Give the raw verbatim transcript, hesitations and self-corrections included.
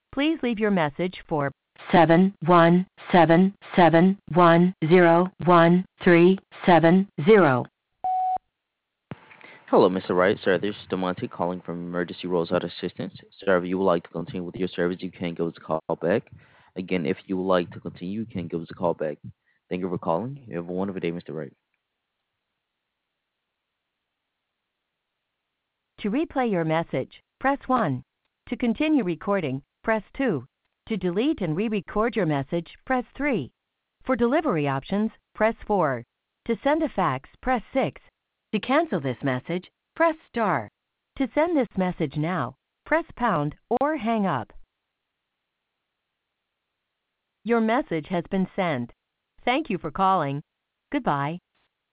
Please leave your message for seven one seven seven one zero one three seven zero. Hello, mister Wright. Sir, this is Demonte calling from Emergency Roadside Assistance. Sir, if you would like to continue with your service, you can give us a call back. Again, if you would like to continue, you can give us a call back. Thank you for calling. You have a wonderful day, mister Wright. To replay your message, press one. To continue recording, press two. To delete and re-record your message, press three. For delivery options, press four. To send a fax, press six. To cancel this message, press star. To send this message now, press pound or hang up. Your message has been sent. Thank you for calling. Goodbye.